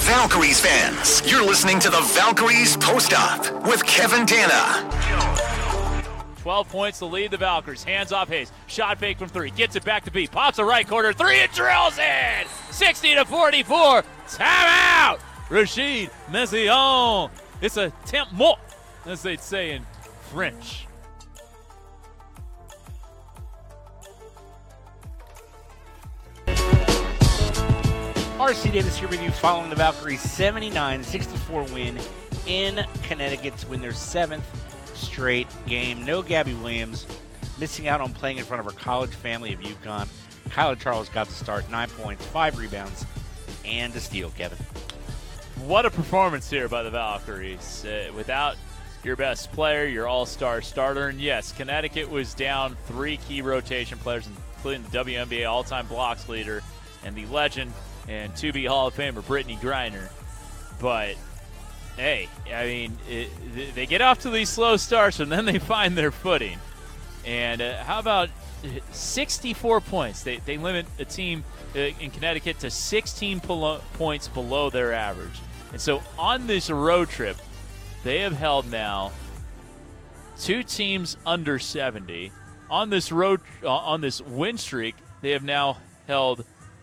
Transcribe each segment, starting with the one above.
Valkyries fans, you're listening to the Valkyries Post-Up with Kevin Dana. 12 points to lead the Valkyries. Hands off Hayes. Shot fake from 3. Gets it back to B. Pops a right corner 3 and drills in. 60-44. Timeout. Rashid Messiaen. It's a temp mort, as they'd say in French. R.C. Davis here with you following the Valkyries' 79-64 win in Connecticut to win their 7th straight game. No Gabby Williams, missing out on playing in front of her college family of UConn. Kyla Charles got to start, 9 points, 5 rebounds, and a steal, Kevin. What a performance here by the Valkyries. Without your best player, your all-star starter, and yes, Connecticut was down 3 key rotation players, including the WNBA all-time blocks leader and the legend and to-be Hall of Famer Brittany Griner. But, hey, I mean, they get off to these slow starts, and then they find their footing. And how about 64 points? They limit a team in Connecticut to 16 points below their average. And so on this road trip, they have held now 2 teams under 70. On this win streak, they have now held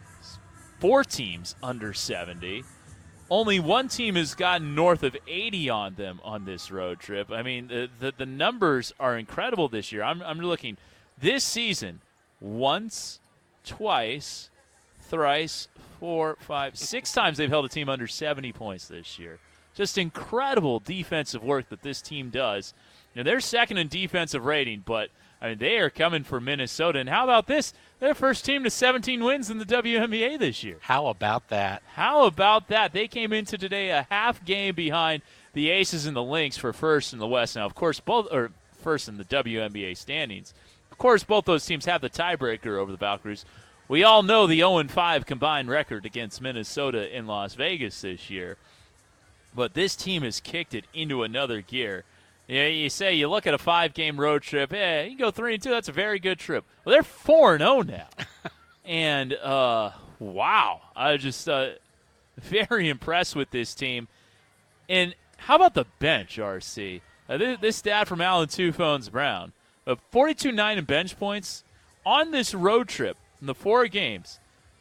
4 teams under 70. Only 1 team has gotten north of 80 on them on this road trip. I mean, the numbers are incredible this year. I'm looking this season, once, twice, thrice, 4, 5, 6 times they've held a team under 70 points this year. Just incredible defensive work that this team does. Now, they're second in defensive rating, but I mean, they are coming for Minnesota. And how about this? They're first team to 17 wins in the WNBA this year. How about that? How about that? They came into today a half game behind the Aces and the Lynx for first in the West. Now, of course, first in the WNBA standings. Of course, both those teams have the tiebreaker over the Valkyries. We all know the 0-5 combined record against Minnesota in Las Vegas this year. But this team has kicked it into another gear. Yeah, you look at a 5-game road trip, you can go 3-2, that's a very good trip. Well, they're 4-0 now. And, wow, I just very impressed with this team. And how about the bench, RC? This stat from Alan Two Phones Brown. 42-9 in bench points on this road trip in the 4 games.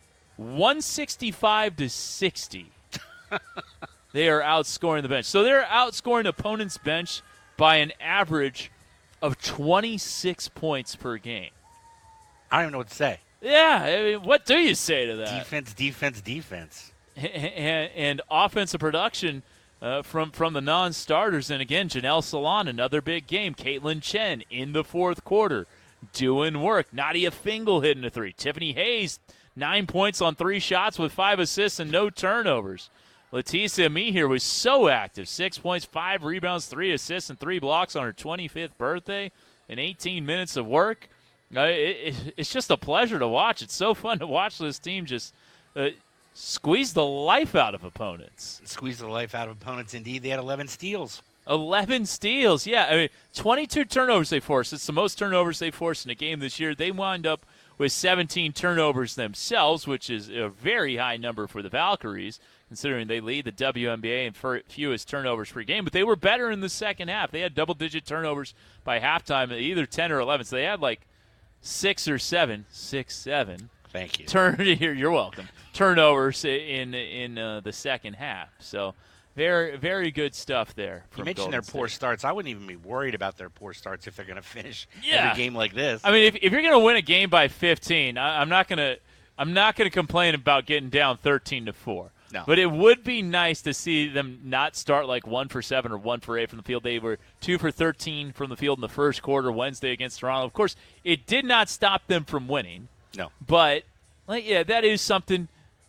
165-60. They are outscoring the bench. So they're outscoring opponents' bench by an average of 26 points per game. I don't even know what to say. Yeah, I mean, what do you say to that? Defense. And offensive production from the non-starters. And, again, Janelle Salon, another big game. Caitlin Chen in the 4th quarter doing work. Nadia Fingal hitting a 3. Tiffany Hayes, 9 points on 3 shots with 5 assists and no turnovers. Leticia Mihir was so active, 6 points, 5 rebounds, 3 assists, and 3 blocks on her 25th birthday in 18 minutes of work. It's just a pleasure to watch. It's so fun to watch this team just squeeze the life out of opponents. Squeeze the life out of opponents, indeed. They had 11 steals. 11 steals, yeah. I mean, 22 turnovers they forced. It's the most turnovers they forced in a game this year. They wind up with 17 turnovers themselves, which is a very high number for the Valkyries, considering they lead the WNBA in fewest turnovers per game. But they were better in the second half. They had double-digit turnovers by halftime, either 10 or 11. So they had like 6 or 7. Thank you. You're welcome. Turnovers in the second half. So very, very good stuff there. You mentioned their poor starts. I wouldn't even be worried about their poor starts if they're going to finish every game like this. I mean, if you're going to win a game by 15, I'm not going to complain about getting down 13-4. No. But it would be nice to see them not start like 1 for 7 or 1 for 8 from the field. They were 2 for 13 from the field in the first quarter Wednesday against Toronto. Of course, it did not stop them from winning. No. But, that is something.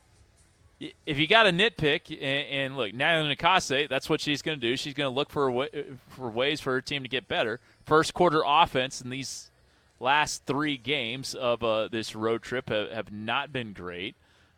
If you got a nitpick, and look, Natalie Nakase, that's what she's going to do. She's going to look for ways for her team to get better. First quarter offense in these last 3 games of this road trip have not been great.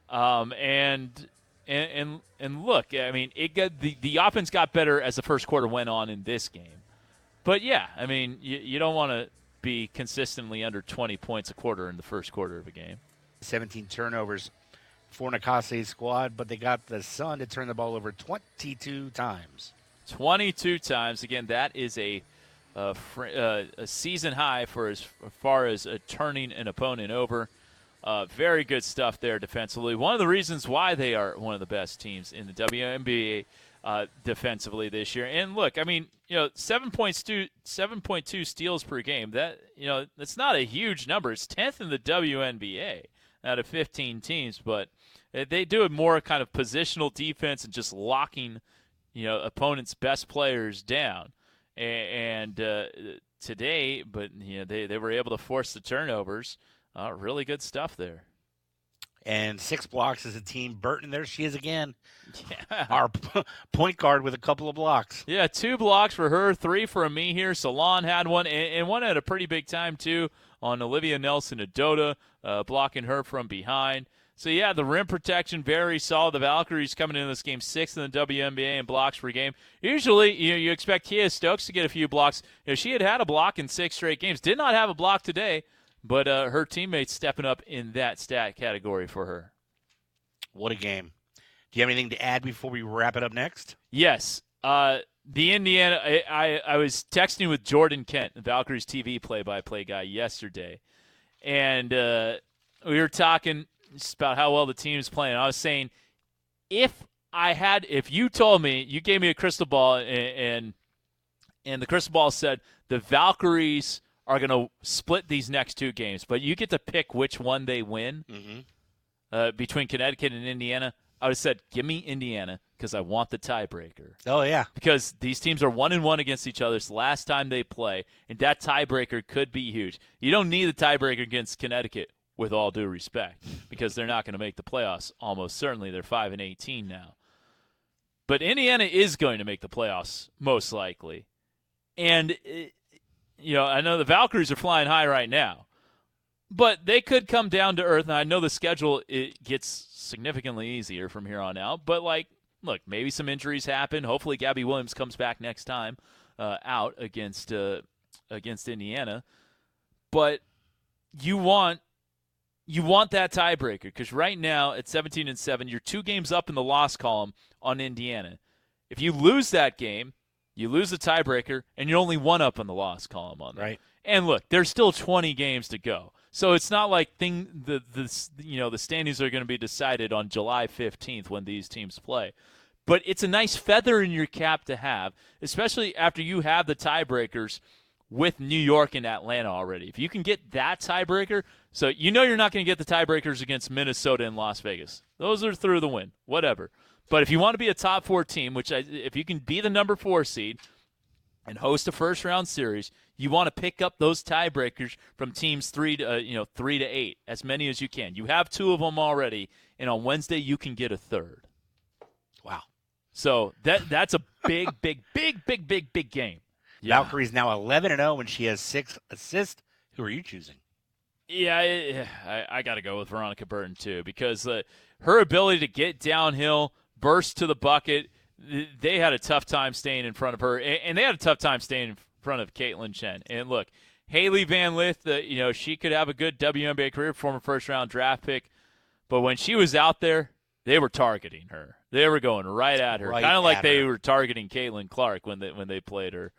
And look, I mean, the offense got better as the first quarter went on in this game. But, yeah, I mean, you don't want to be consistently under 20 points a quarter in the first quarter of a game. 17 turnovers for Nakase's squad, but they got the Sun to turn the ball over 22 times. 22 times. Again, that is a season high for as far as turning an opponent over. Very good stuff there defensively. One of the reasons why they are one of the best teams in the WNBA defensively this year. And look, I mean, 7.2 steals per game. That's not a huge number. It's 10th in the WNBA out of 15 teams, but they do it more kind of positional defense and just locking, opponents' best players down. And today, but they were able to force the turnovers. Really good stuff there. And 6 blocks as a team. Burton, there she is again. Yeah. Our point guard with a couple of blocks. Yeah, 2 blocks for her, 3 for Amihir. Salon had one, and one at a pretty big time, too, on Olivia Nelson-Adota, blocking her from behind. So, yeah, the rim protection, very solid. The Valkyries coming into this game 6th in the WNBA in blocks per game. Usually, you expect Kia Stokes to get a few blocks. She had a block in 6 straight games. Did not have a block today. But her teammates stepping up in that stat category for her. What a game. Do you have anything to add before we wrap it up next? Yes. The Indiana, I was texting with Jordan Kent, the Valkyries TV play-by-play guy, yesterday. And we were talking just about how well the team's playing. I was saying, if you told me, you gave me a crystal ball, and the crystal ball said the Valkyries are going to split these next 2 games, but you get to pick which one they win between Connecticut and Indiana, I would have said, give me Indiana because I want the tiebreaker. Oh, yeah. Because these teams are 1-1 against each other. It's the last time they play, and that tiebreaker could be huge. You don't need the tiebreaker against Connecticut, with all due respect, because they're not going to make the playoffs. Almost certainly. They're 5-18 now. But Indiana is going to make the playoffs, most likely. And I know the Valkyries are flying high right now, but they could come down to earth. And I know the schedule it gets significantly easier from here on out. But, look, maybe some injuries happen. Hopefully Gabby Williams comes back next time out against Indiana. But you want that tiebreaker because right now at 17-7, you're 2 games up in the loss column on Indiana. If you lose that game, you lose the tiebreaker, and you're only 1 up on the loss column on that. Right. And look, there's still 20 games to go, so it's not like the standings are going to be decided on July 15th when these teams play. But it's a nice feather in your cap to have, especially after you have the tiebreakers with New York and Atlanta already. If you can get that tiebreaker, so you're not going to get the tiebreakers against Minnesota and Las Vegas. Those are through the win, whatever. But if you want to be a top 4 team, if you can be the number 4 seed and host a first-round series, you want to pick up those tiebreakers from teams 3 to 8, as many as you can. You have 2 of them already, and on Wednesday you can get a 3rd. Wow! So that's a big game. Yeah. Valkyrie's now 11-0, and she has 6 assists. Who are you choosing? Yeah, I got to go with Veronica Burton too because her ability to get downhill, burst to the bucket. They had a tough time staying in front of her, and they had a tough time staying in front of Caitlin Chen. And look, Haley Van Lith, she could have a good WNBA career, former first-round draft pick, but when she was out there, they were targeting her. They were going right at her, kind of like they were targeting Caitlin Clark when they played her.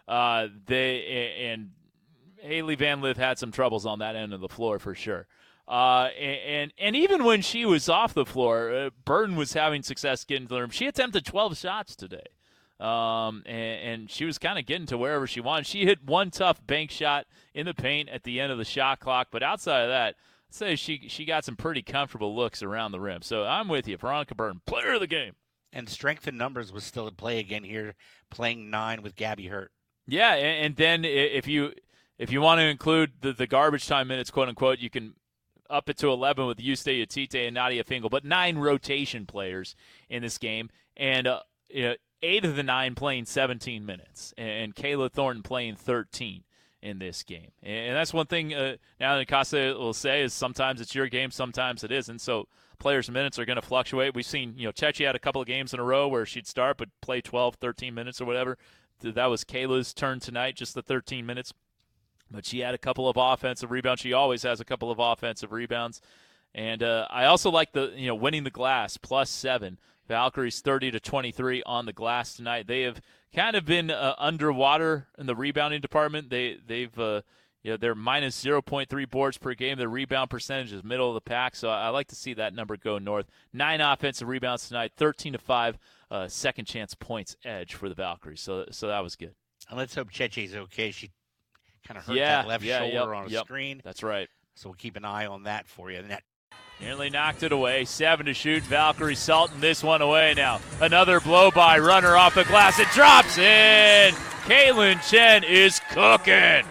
And Haley Van Lith had some troubles on that end of the floor for sure. And even when she was off the floor, Burton was having success getting to the rim. She attempted 12 shots today, and she was kind of getting to wherever she wanted. She hit one tough bank shot in the paint at the end of the shot clock, but outside of that, I'd say she got some pretty comfortable looks around the rim. So I'm with you. Veronica Burton, player of the game. And strength in numbers was still at play again here, playing 9 with Gabby hurt. Yeah, and then if you want to include the garbage time minutes, quote unquote, you can up it to 11 with Yuste Yatite and Nadia Fingal, but 9 rotation players in this game, and 8 of the 9 playing 17 minutes, and Kayla Thornton playing 13 in this game. And that's one thing now that Casa will say is sometimes it's your game, sometimes it isn't. So players' minutes are going to fluctuate. We've seen, Chechi had a couple of games in a row where she'd start but play 12, 13 minutes or whatever. That was Kayla's turn tonight, just the 13 minutes. But she had a couple of offensive rebounds. She always has a couple of offensive rebounds. And I also like the winning the glass +7. Valkyries 30-23 on the glass tonight. They have kind of been underwater in the rebounding department. They've they're minus 0.3 boards per game. Their rebound percentage is middle of the pack, so I like to see that number go north. 9 offensive rebounds tonight, 13-5 second chance points edge for the Valkyries. So that was good. And let's hope Cheche's okay. She kind of hurt that left shoulder on a screen. That's right. So we'll keep an eye on that for you. Nearly knocked it away. 7 to shoot. Valkyries salting this one away now. Another blow-by runner off the glass. It drops in. Caitlin Chen is cooking.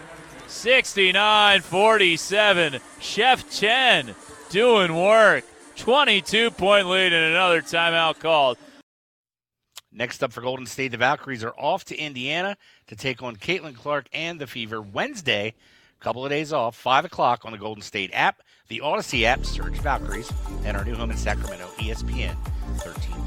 69-47. Chef Chen doing work. 22-point lead and another timeout called. Next up for Golden State, the Valkyries are off to Indiana to take on Caitlin Clark and the Fever Wednesday. Couple of days off, 5 o'clock on the Golden State app, the Odyssey app, search Valkyries, and our new home in Sacramento, ESPN 13.